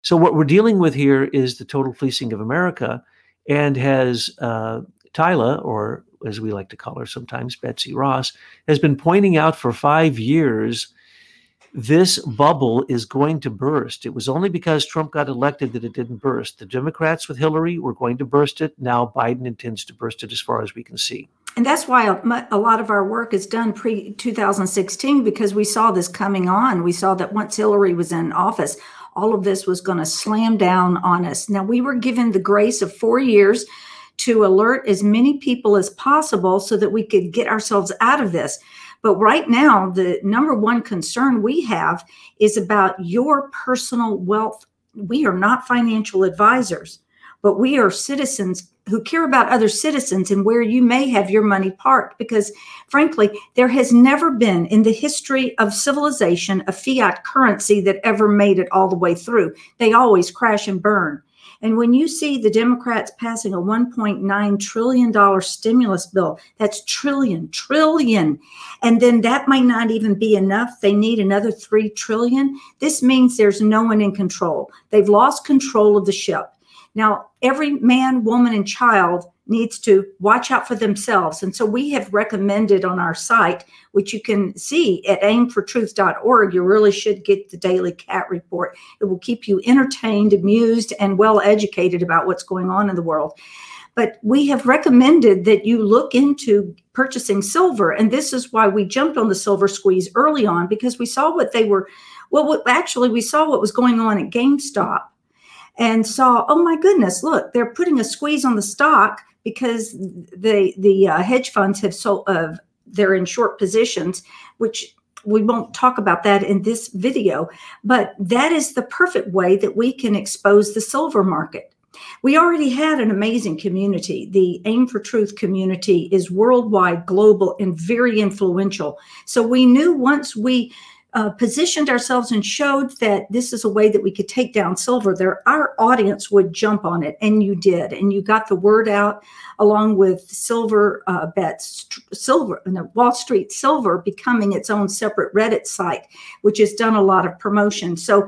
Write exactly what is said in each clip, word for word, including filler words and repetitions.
So what we're dealing with here is the total fleecing of America, and has uh, Tyla, or as we like to call her sometimes, Betsy Ross, has been pointing out for five years this bubble is going to burst. It was only because Trump got elected that it didn't burst. The Democrats with Hillary were going to burst it. Now Biden intends to burst it as far as we can see. And that's why a, a lot of our work is done pre two thousand sixteen, because we saw this coming on. We saw that once Hillary was in office, all of this was going to slam down on us. Now, we were given the grace of four years to alert as many people as possible so that we could get ourselves out of this. But right now, the number one concern we have is about your personal wealth. We are not financial advisors, but we are citizens who care about other citizens and where you may have your money parked. Because frankly, there has never been in the history of civilization a fiat currency that ever made it all the way through. They always crash and burn. And when you see the Democrats passing a one point nine trillion dollars stimulus bill, that's trillion, trillion. And then that might not even be enough. They need another three trillion. This means there's no one in control. They've lost control of the ship. Now, every man, woman, and child needs to watch out for themselves. And so we have recommended on our site, which you can see at aim for truth dot org, you really should get the daily cat report. It will keep you entertained, amused, and well educated about what's going on in the world. But we have recommended that you look into purchasing silver. And this is why we jumped on the silver squeeze early on, because we saw what they were, well, what, actually, we saw what was going on at GameStop and saw, oh my goodness, look, they're putting a squeeze on the stock because the the uh, hedge funds have sold, uh, they're in short positions, which we won't talk about that in this video, but that is the perfect way that we can expose the silver market. We already had an amazing community. The Aim for Truth community is worldwide, global, and very influential. So we knew once we Uh, positioned ourselves and showed that this is a way that we could take down silver, there our audience would jump on it, and you did, and you got the word out along with silver uh, bets, silver, no, Wall Street Silver becoming its own separate Reddit site, which has done a lot of promotion. So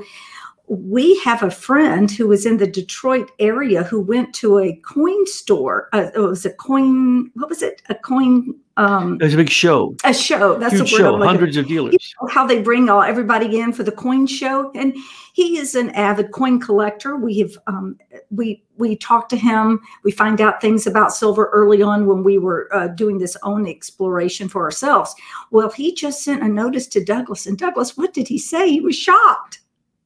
we have a friend who was in the Detroit area who went to a coin store. Uh, it was a coin. What was it? A coin. Um, it was a big show. A show. That's Huge the word. Show. I'm looking Hundreds at. of dealers. You know how they bring all everybody in for the coin show, and he is an avid coin collector. We have um, we we talked to him. We find out things about silver early on when we were uh, doing this own exploration for ourselves. Well, he just sent a notice to Douglas, and Douglas, what did he say? He was shocked.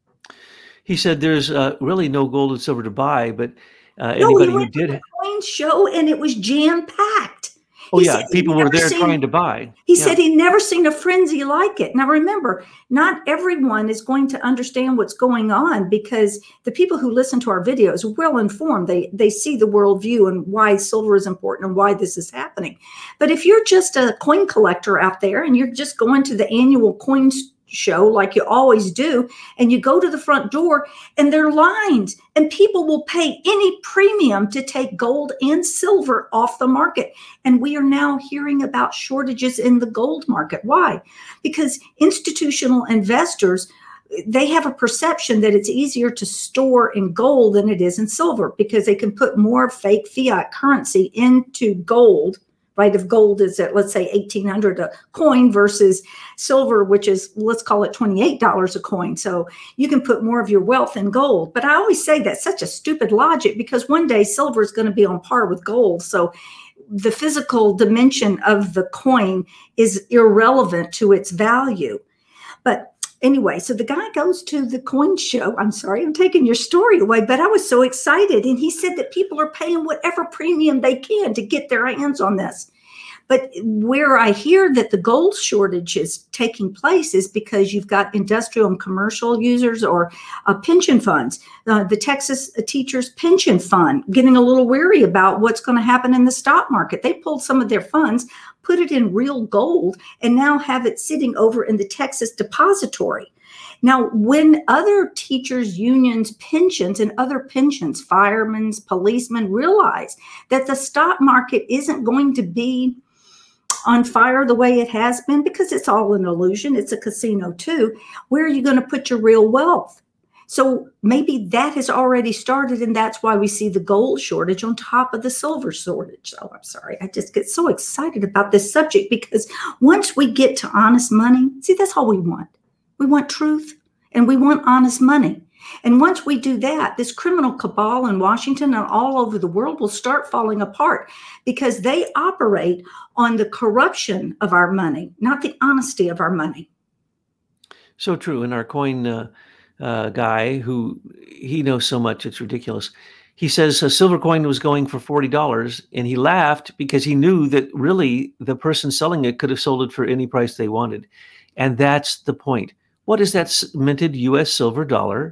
He said there's uh, really no gold and silver to buy, but uh, no, anybody he went who did to the coin show, and it was jam packed. Oh, yeah. People were there seen, trying to buy. He yeah. said he'd never seen a frenzy like it. Now, remember, not everyone is going to understand what's going on, because the people who listen to our videos are well informed. They, they see the worldview and why silver is important and why this is happening. But if you're just a coin collector out there and you're just going to the annual coin show like you always do, and you go to the front door and there are lines, and people will pay any premium to take gold and silver off the market. And we are now hearing about shortages in the gold market. Why? Because institutional investors, they have a perception that it's easier to store in gold than it is in silver, because they can put more fake fiat currency into gold. Right, if gold is at, let's say, eighteen hundred dollars a coin versus silver, which is, let's call it twenty-eight dollars a coin. So you can put more of your wealth in gold. But I always say that's such a stupid logic, because one day silver is going to be on par with gold. So the physical dimension of the coin is irrelevant to its value. But anyway, so the guy goes to the coin show. I'm sorry, I'm taking your story away, but I was so excited. And he said that people are paying whatever premium they can to get their hands on this. But where I hear that the gold shortage is taking place is because you've got industrial and commercial users, or uh, pension funds. Uh, the Texas Teachers Pension Fund getting a little weary about what's going to happen in the stock market. They pulled some of their funds, put it in real gold, and now have it sitting over in the Texas Depository. Now, when other teachers' unions, pensions, and other pensions, firemen, policemen, realize that the stock market isn't going to be on fire the way it has been, because it's all an illusion, it's a casino too, where are you going to put your real wealth? So maybe that has already started, and that's why we see the gold shortage on top of the silver shortage. Oh, I'm sorry. I just get so excited about this subject because once we get to honest money, see, that's all we want. We want truth and we want honest money. And once we do that, this criminal cabal in Washington and all over the world will start falling apart because they operate on the corruption of our money, not the honesty of our money. So true. And our coin uh, uh, guy, who he knows so much, it's ridiculous. He says a silver coin was going for forty dollars, and he laughed because he knew that really the person selling it could have sold it for any price they wanted. And that's the point. What does that minted U S silver dollar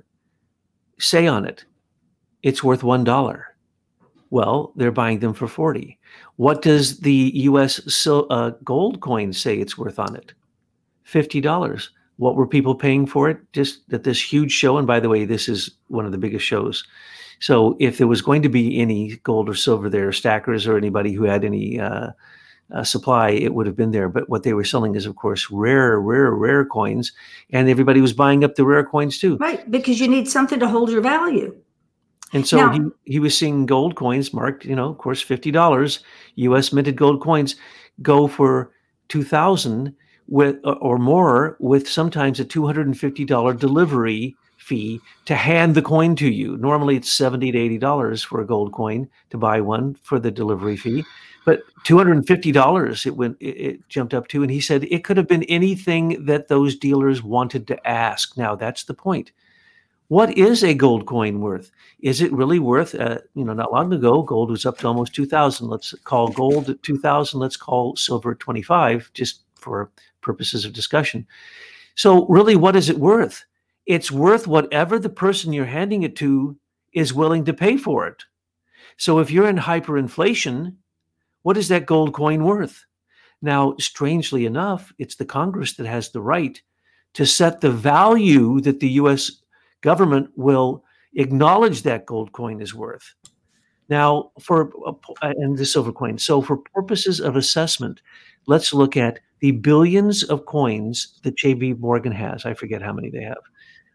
say on it? It's worth one dollar. Well, they're buying them for forty. What does the U S sil- uh, gold coin say it's worth on it? fifty dollars. What were people paying for it? Just at this huge show. And by the way, this is one of the biggest shows. So if there was going to be any gold or silver there, stackers or anybody who had any uh, uh, supply, it would have been there. But what they were selling is, of course, rare, rare, rare coins. And everybody was buying up the rare coins too. Right, because you need something to hold your value. And so Now, he, he was seeing gold coins marked, you know, of course, fifty dollars, U S minted gold coins go for two thousand with or more, with sometimes a two hundred fifty dollars delivery fee to hand the coin to you. Normally it's seventy to eighty dollars for a gold coin to buy one for the delivery fee, but two hundred fifty dollars it went, it, it jumped up to. And he said it could have been anything that those dealers wanted to ask. Now that's the point. What is a gold coin worth? Is it really worth, uh, you know, not long ago, gold was up to almost two thousand. Let's call gold at two thousand. Let's call silver at twenty-five, just for purposes of discussion. So really, what is it worth? It's worth whatever the person you're handing it to is willing to pay for it. So if you're in hyperinflation, what is that gold coin worth? Now, strangely enough, it's the Congress that has the right to set the value that the U S government will acknowledge that gold coin is worth. Now, for and the silver coin. So for purposes of assessment, let's look at the billions of coins that J P Morgan has. I forget how many they have.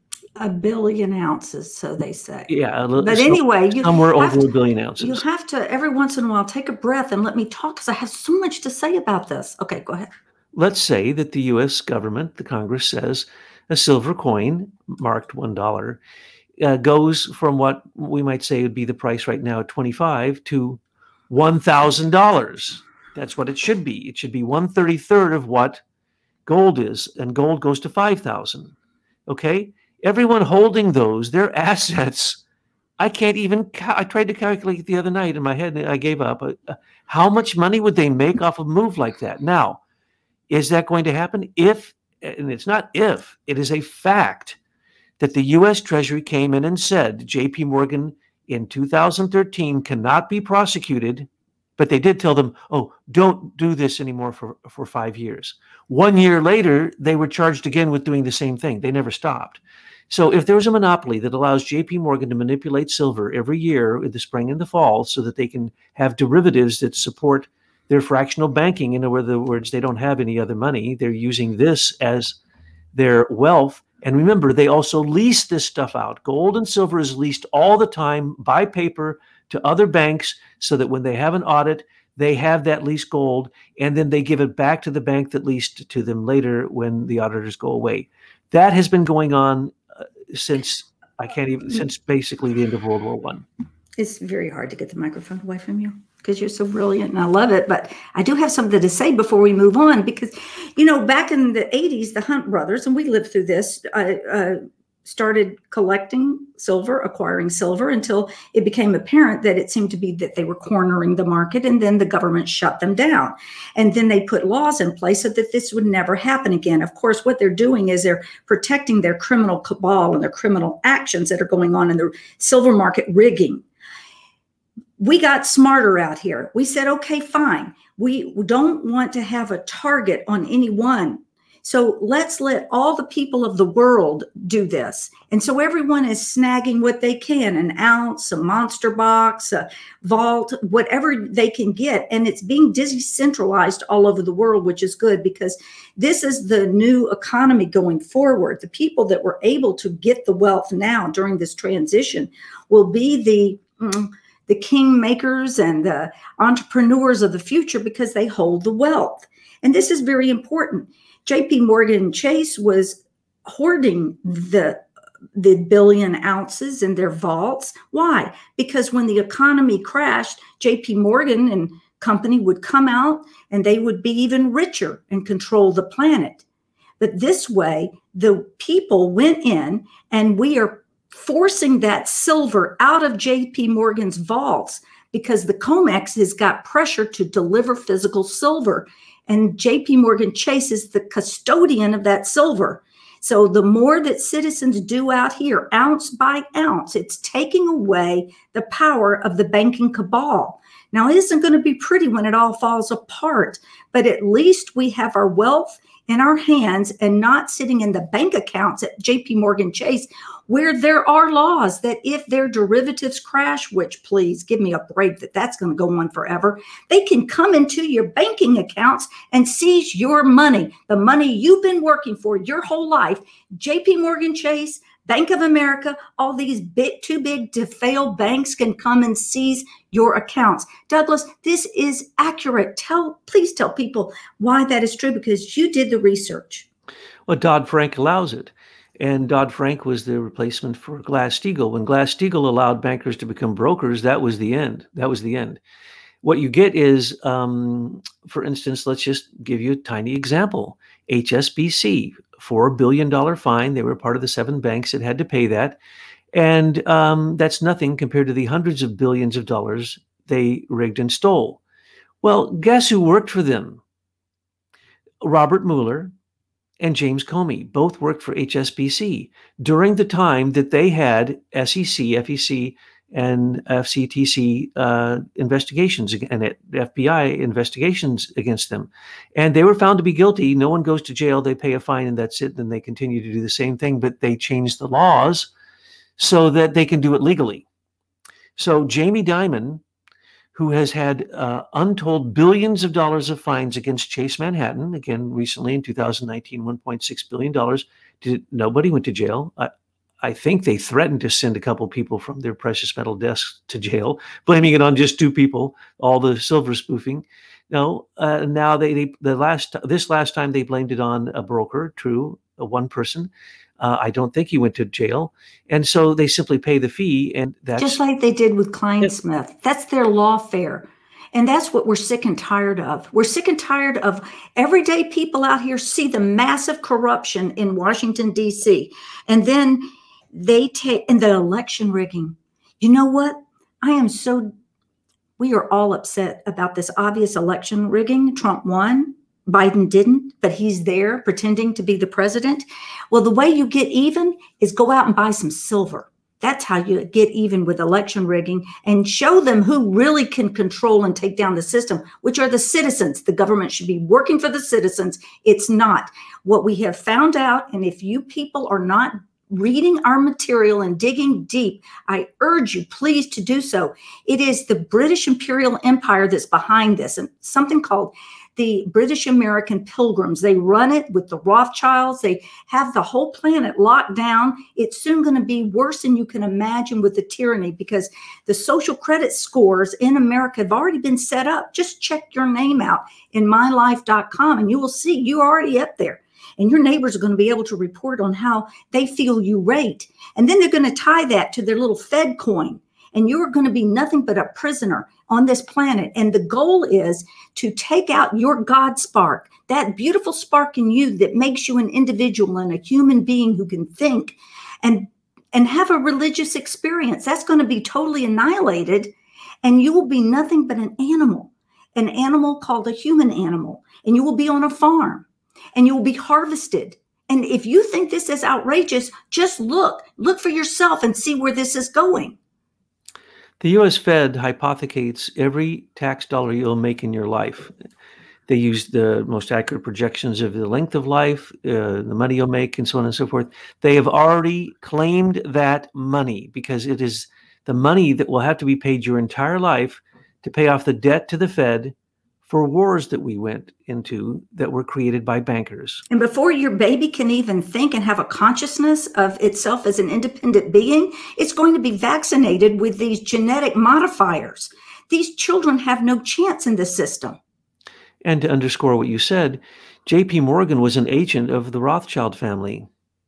A billion ounces, so they say. Yeah. But so, anyway, you somewhere over to, a billion ounces. You have to, every once in a while, take a breath and let me talk because I have so much to say about this. Okay, go ahead. Let's say that the U S government, the Congress, says a silver coin marked one dollar uh, goes from what we might say would be the price right now at twenty-five to one thousand dollars. That's what it should be. It should be one thirty-third of what gold is, and gold goes to five thousand. Okay? Everyone holding those, their assets, I can't even, ca- I tried to calculate the other night in my head and I gave up. Uh, how much money would they make off a move like that? Now, is that going to happen? If, and it's not if, it is a fact that the U S Treasury came in and said J P Morgan in two thousand thirteen cannot be prosecuted, but they did tell them, oh, don't do this anymore for, for five years. One year later, they were charged again with doing the same thing. They never stopped. So if there's a monopoly that allows J P Morgan to manipulate silver every year in the spring and the fall so that they can have derivatives that support their fractional banking, in other words, they don't have any other money. They're using this as their wealth. And remember, they also lease this stuff out. Gold and silver is leased all the time by paper to other banks so that when they have an audit, they have that leased gold, and then they give it back to the bank that leased to them later when the auditors go away. That has been going on uh, since, I can't even, since basically the end of World War One. It's very hard to get the microphone away from you because you're so brilliant and I love it. But I do have something to say before we move on because, you know, back in the eighties, the Hunt brothers, and we lived through this, uh, uh, started collecting silver, acquiring silver until it became apparent that it seemed to be that they were cornering the market, and then the government shut them down. And then they put laws in place so that this would never happen again. Of course, what they're doing is they're protecting their criminal cabal and their criminal actions that are going on in the silver market rigging. We got smarter out here. We said, okay, fine. We don't want to have a target on any one So let's let all the people of the world do this. And so everyone is snagging what they can, an ounce, a monster box, a vault, whatever they can get. And it's being decentralized all over the world, which is good because this is the new economy going forward. The people that were able to get the wealth now during this transition will be the mm, the king makers and the entrepreneurs of the future because they hold the wealth. And this is very important. J P Morgan Chase was hoarding the, the billion ounces in their vaults. Why? Because when the economy crashed, J P Morgan and company would come out and they would be even richer and control the planet. But this way, the people went in and we are forcing that silver out of J P Morgan's vaults because the COMEX has got pressure to deliver physical silver. And J P Morgan Chase is the custodian of that silver. So the more that citizens do out here, ounce by ounce, it's taking away the power of the banking cabal. Now, it isn't going to be pretty when it all falls apart, but at least we have our wealth in our hands and not sitting in the bank accounts at J P Morgan Chase, where there are laws that if their derivatives crash, which please give me a break that that's going to go on forever, they can come into your banking accounts and seize your money, the money you've been working for your whole life. J P Morgan Chase, Bank of America, all these big, too big to fail banks can come and seize your accounts. Douglas, this is accurate. Tell, please tell people why that is true because you did the research. Well, Dodd-Frank allows it. And Dodd-Frank was the replacement for Glass-Steagall. When Glass-Steagall allowed bankers to become brokers, that was the end. That was the end. What you get is, um, for instance, let's just give you a tiny example. H S B C, four billion dollars fine. They were part of the seven banks that had to pay that. And um, that's nothing compared to the hundreds of billions of dollars they rigged and stole. Well, guess who worked for them? Robert Mueller and James Comey both worked for H S B C during the time that they had S E C, F E C, and F C T C uh, investigations and F B I investigations against them. And they were found to be guilty. No one goes to jail. They pay a fine and that's it. Then they continue to do the same thing, but they change the laws so that they can do it legally. So Jamie Dimon, who has had uh, untold billions of dollars of fines against Chase Manhattan, again, recently in two thousand nineteen, one point six billion dollars. Did, nobody went to jail. I, I think they threatened to send a couple people from their precious metal desks to jail, blaming it on just two people, all the silver spoofing. No, uh, now they, they the last this last time they blamed it on a broker, true, a one person. Uh, I don't think he went to jail. And so they simply pay the fee. And that's just like they did with Kleinsmith. That's their lawfare. And that's what we're sick and tired of. We're sick and tired of everyday people out here see the massive corruption in Washington, D C. And then they take, and the election rigging. You know what? I am so, we are all upset about this obvious election rigging. Trump won. Biden didn't, but he's there pretending to be the president. Well, the way you get even is go out and buy some silver. That's how you get even with election rigging and show them who really can control and take down the system, which are the citizens. The government should be working for the citizens. It's not. What we have found out, and if you people are not reading our material and digging deep, I urge you, please, to do so. It is the British Imperial Empire that's behind this, and something called the British American Pilgrims. They run it with the Rothschilds. They have the whole planet locked down. It's soon going to be worse than you can imagine with the tyranny because the social credit scores in America have already been set up. Just check your name out in my life dot com and you will see you're already up there. And your neighbors are going to be able to report on how they feel you rate. And then they're going to tie that to their little Fed coin. And you're going to be nothing but a prisoner on this planet. And the goal is to take out your God spark, that beautiful spark in you that makes you an individual and a human being who can think and, and have a religious experience. That's going to be totally annihilated. And you will be nothing but an animal, an animal called a human animal. And you will be on a farm and you will be harvested. And if you think this is outrageous, just look, look for yourself and see where this is going. The U S Fed hypothecates every tax dollar you'll make in your life. They use the most accurate projections of the length of life, uh, the money you'll make, and so on and so forth. They have already claimed that money because it is the money that will have to be paid your entire life to pay off the debt to the Fed for wars that we went into that were created by bankers. And before your baby can even think and have a consciousness of itself as an independent being, it's going to be vaccinated with these genetic modifiers. These children have no chance in this system. And to underscore what you said, J P Morgan was an agent of the Rothschild family.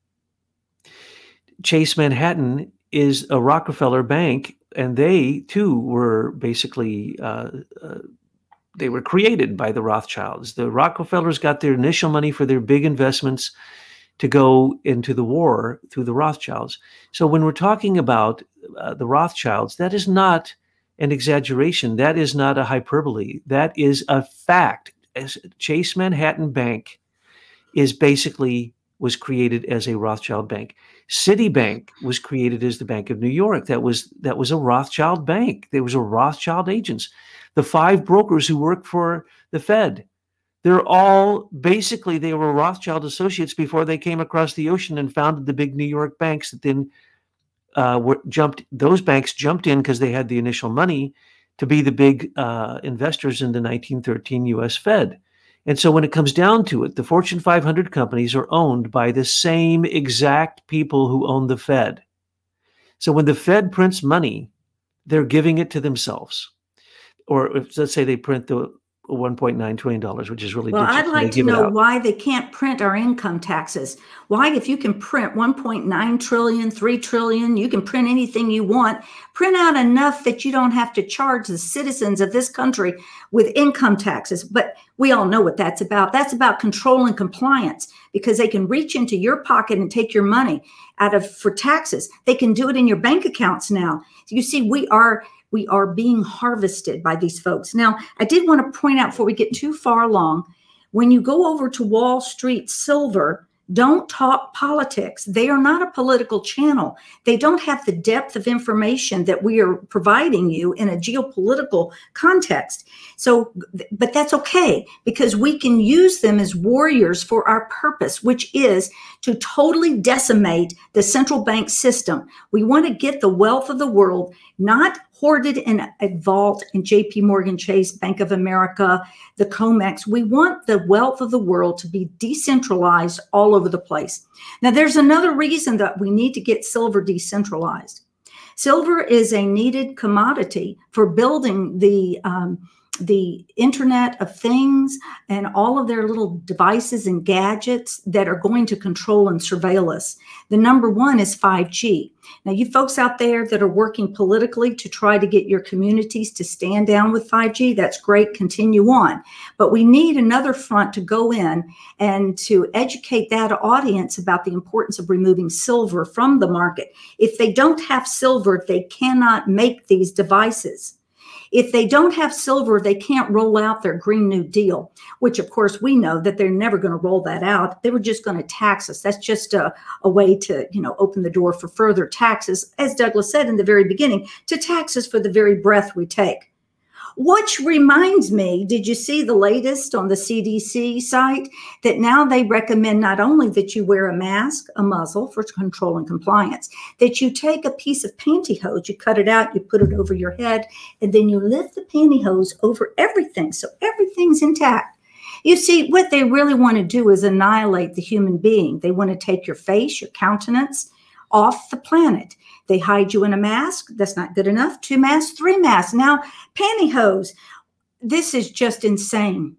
Chase Manhattan is a Rockefeller bank, and they too were basically uh, uh, they were created by the Rothschilds. The Rockefellers got their initial money for their big investments to go into the war through the Rothschilds. So when we're talking about uh, the Rothschilds, that is not an exaggeration. That is not a hyperbole. That is a fact. As Chase Manhattan Bank is basically was created as a Rothschild bank. Citibank was created as the Bank of New York. That was that was a Rothschild bank. There was a Rothschild agents. The five brokers who work for the Fed, they're all basically, they were Rothschild associates before they came across the ocean and founded the big New York banks that then uh, were, jumped, those banks jumped in because they had the initial money to be the big uh, investors in the nineteen thirteen U S Fed. And so when it comes down to it, the Fortune five hundred companies are owned by the same exact people who own the Fed. So when the Fed prints money, they're giving it to themselves. Or if, let's say they print the one point nine trillion dollars, which is really well, digits, I'd like to know why they can't print our income taxes. Why, if you can print one point nine trillion, three trillion, you can print anything you want, print out enough that you don't have to charge the citizens of this country with income taxes. But we all know what that's about. That's about control and compliance, because they can reach into your pocket and take your money out of for taxes. They can do it in your bank accounts now. You see, we are We are being harvested by these folks. Now, I did want to point out before we get too far along, when you go over to Wall Street Silver, don't talk politics. They are not a political channel. They don't have the depth of information that we are providing you in a geopolitical context. So, but that's okay, because we can use them as warriors for our purpose, which is to totally decimate the central bank system. We want to get the wealth of the world, not hoarded in a vault in J P Morgan Chase, Bank of America, the COMEX. We want the wealth of the world to be decentralized all over the place. Now, there's another reason that we need to get silver decentralized. Silver is a needed commodity for building the um, the Internet of Things and all of their little devices and gadgets that are going to control and surveil us. The number one is five G. Now, you folks out there that are working politically to try to get your communities to stand down with five G, that's great, continue on. But we need another front to go in and to educate that audience about the importance of removing silver from the market. If they don't have silver, they cannot make these devices. If they don't have silver, they can't roll out their Green New Deal, which, of course, we know that they're never going to roll that out. They were just going to tax us. That's just a, a way to, you know, open the door for further taxes, as Douglas said in the very beginning, to tax us for the very breath we take. Which reminds me, did you see the latest on the C D C site that now they recommend not only that you wear a mask, a muzzle for control and compliance, that you take a piece of pantyhose, you cut it out, you put it over your head, and then you lift the pantyhose over everything so everything's intact. You see, what they really want to do is annihilate the human being. They want to take your face, your countenance off the planet. They hide you in a mask. That's not good enough. Two masks, three masks. Now, pantyhose. This is just insane.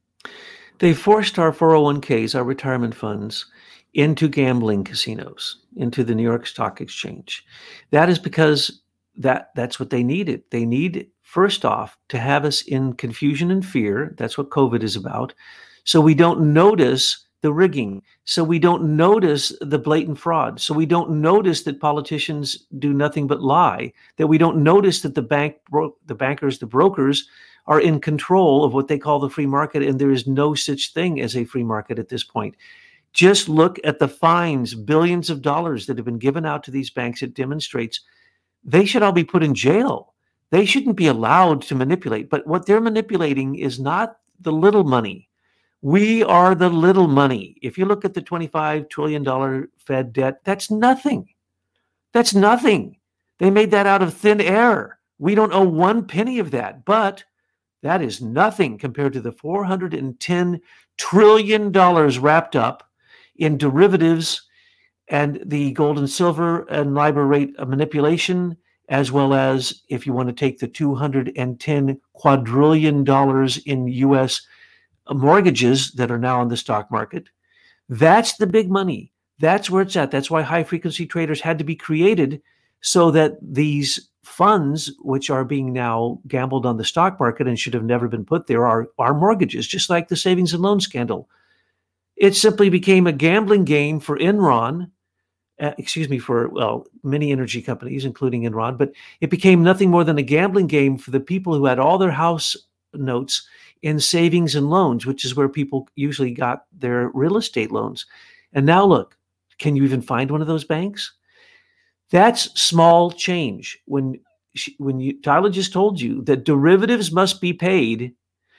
They forced our four oh one k's, our retirement funds, into gambling casinos, into the New York Stock Exchange. That is because that that's what they needed. They need, first off, to have us in confusion and fear. That's what COVID is about. So we don't notice the rigging. So we don't notice the blatant fraud. So we don't notice that politicians do nothing but lie, that we don't notice that the bank, bro- the bankers, the brokers are in control of what they call the free market. And there is no such thing as a free market at this point. Just look at the fines, billions of dollars that have been given out to these banks. It demonstrates they should all be put in jail. They shouldn't be allowed to manipulate. But what they're manipulating is not the little money. We are the little money. If you look at the twenty-five trillion dollars Fed debt, that's nothing. That's nothing. They made that out of thin air. We don't owe one penny of that, but that is nothing compared to the four hundred ten trillion dollars wrapped up in derivatives and the gold and silver and LIBOR rate manipulation, as well as, if you want to take the two hundred ten quadrillion dollars in U S mortgages that are now on the stock market. That's the big money. That's where it's at. That's why high frequency traders had to be created, so that these funds, which are being now gambled on the stock market and should have never been put there, are, are mortgages, just like the savings and loan scandal. It simply became a gambling game for Enron, uh, excuse me, for, well, many energy companies, including Enron, but it became nothing more than a gambling game for the people who had all their house notes in savings and loans, which is where people usually got their real estate loans. And now look, can you even find one of those banks? That's small change. When she, when you, Tyler just told you that derivatives must be paid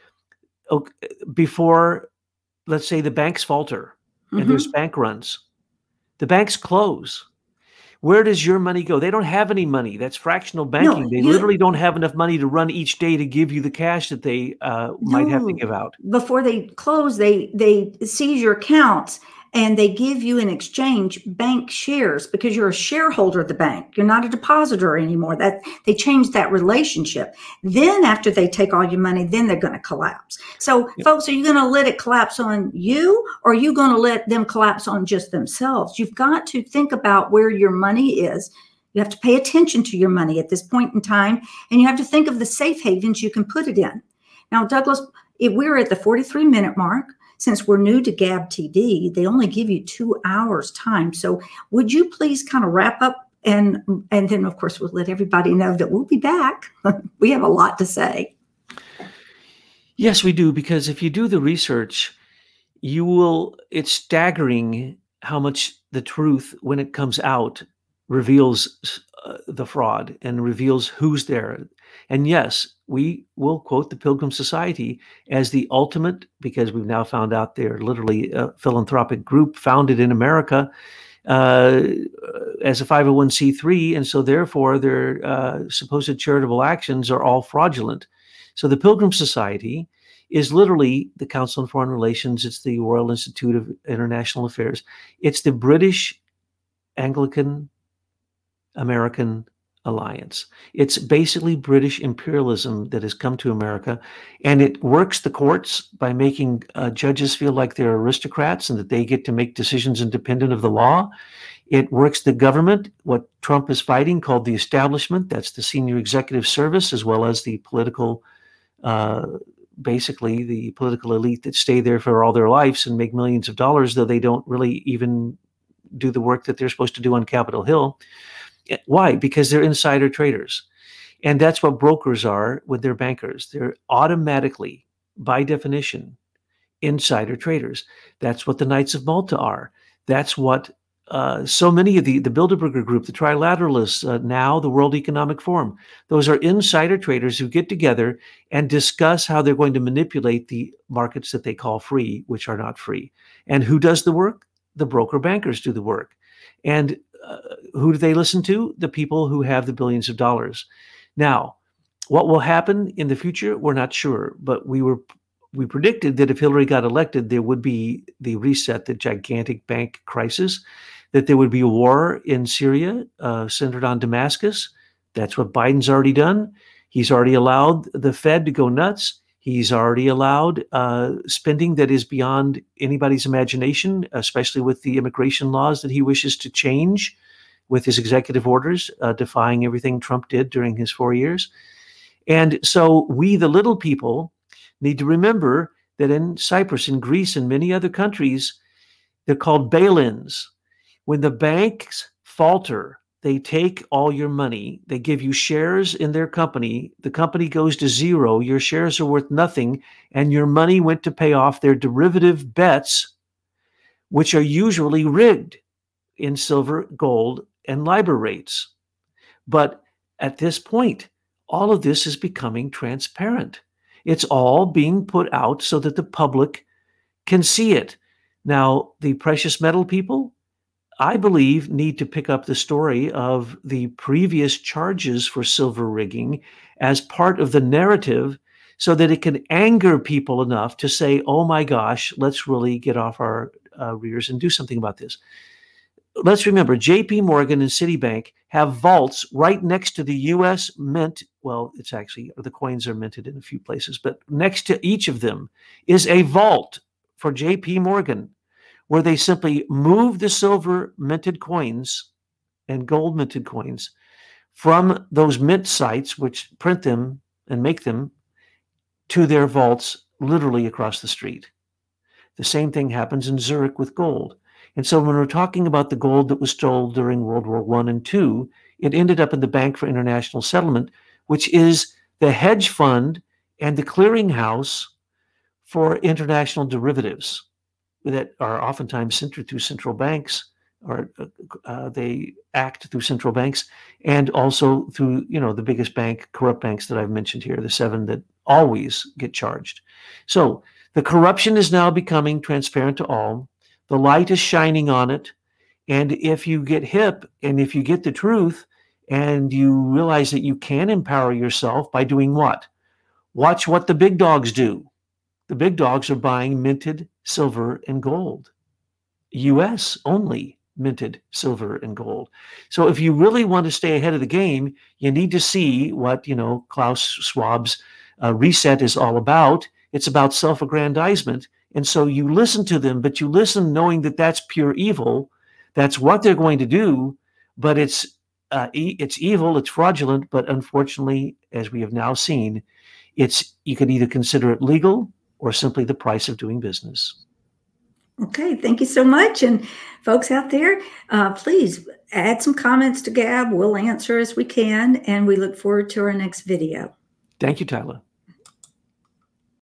before, let's say, the banks falter and mm-hmm. there's bank runs. The banks close. Where does your money go? They don't have any money. That's fractional banking. No, they you, literally don't have enough money to run each day to give you the cash that they uh, no, might have to give out. Before they close, they they seize your accounts and they give you in exchange bank shares, because you're a shareholder of the bank. You're not a depositor anymore. That they changed that relationship. Then after they take all your money, then they're going to collapse. So yep. folks, are you going to let it collapse on you, or are you going to let them collapse on just themselves? You've got to think about where your money is. You have to pay attention to your money at this point in time, and you have to think of the safe havens you can put it in. Now, Douglas, if we're at the forty-three minute mark. Since we're new to Gab T V, they only give you two hours time. So would you please kind of wrap up, and and then, of course, we'll let everybody know that we'll be back. We have a lot to say. Yes, we do, because if you do the research, you will, it's staggering how much the truth, when it comes out, reveals uh, the fraud and reveals who's there. And yes, we will quote the Pilgrim Society as the ultimate, because we've now found out they're literally a philanthropic group founded in America uh, as a five oh one c three. And so therefore their uh, supposed charitable actions are all fraudulent. So the Pilgrim Society is literally the Council on Foreign Relations. It's the Royal Institute of International Affairs. It's the British Anglican American Alliance. It's basically British imperialism that has come to America, and it works the courts by making uh, judges feel like they're aristocrats and that they get to make decisions independent of the law. It works the government, what Trump is fighting, called the establishment. That's the senior executive service, as well as the political, uh, basically the political elite that stay there for all their lives and make millions of dollars, though they don't really even do the work that they're supposed to do on Capitol Hill. Why? Because they're insider traders. And that's what brokers are with their bankers. They're automatically, by definition, insider traders. That's what the Knights of Malta are. That's what uh, so many of the, the Bilderberger Group, the Trilateralists, uh, now the World Economic Forum, those are insider traders who get together and discuss how they're going to manipulate the markets that they call free, which are not free. And who does the work? The broker bankers do the work. And Uh, who do they listen to? The people who have the billions of dollars. Now, what will happen in the future? We're not sure, but we were we predicted that if Hillary got elected, there would be the reset, the gigantic bank crisis, that there would be a war in Syria uh, centered on Damascus. That's what Biden's already done. He's already allowed the Fed to go nuts. He's already allowed uh, spending that is beyond anybody's imagination, especially with the immigration laws that he wishes to change with his executive orders, uh, defying everything Trump did during his four years. And so we, the little people, need to remember that in Cyprus, in Greece, and many other countries, they're called bail-ins. When the banks falter, they take all your money. They give you shares in their company. The company goes to zero. Your shares are worth nothing. And your money went to pay off their derivative bets, which are usually rigged in silver, gold, and LIBOR rates. But at this point, all of this is becoming transparent. It's all being put out so that the public can see it. Now, the precious metal people, I believe, need to pick up the story of the previous charges for silver rigging as part of the narrative so that it can anger people enough to say, oh my gosh, let's really get off our uh, rears and do something about this. Let's remember, J P Morgan and Citibank have vaults right next to the U S Mint. Well, it's actually, the coins are minted in a few places, but next to each of them is a vault for J P Morgan, where they simply move the silver minted coins and gold minted coins from those mint sites, which print them and make them, to their vaults literally across the street. The same thing happens in Zurich with gold. And so when we're talking about the gold that was stolen during World War One and Two, it ended up in the Bank for International Settlement, which is the hedge fund and the clearinghouse for international derivatives that are oftentimes centered through central banks, or uh, they act through central banks, and also through, you know, the biggest bank, corrupt banks that I've mentioned here, the seven that always get charged. So the corruption is now becoming transparent to all. The light is shining on it. And if you get hip and if you get the truth and you realize that you can empower yourself by doing what? Watch what the big dogs do. The big dogs are buying minted silver and gold. U S only minted silver and gold. So if you really want to stay ahead of the game, you need to see what, you know, Klaus Schwab's uh, reset is all about. It's about self-aggrandizement. And so you listen to them, but you listen knowing that that's pure evil. That's what they're going to do, but it's uh, e- it's evil, it's fraudulent, but unfortunately, as we have now seen, it's you can either consider it legal or simply the price of doing business. Okay, thank you so much. And folks out there, uh, please add some comments to Gab. We'll answer as we can, and we look forward to our next video. Thank you, Tyler.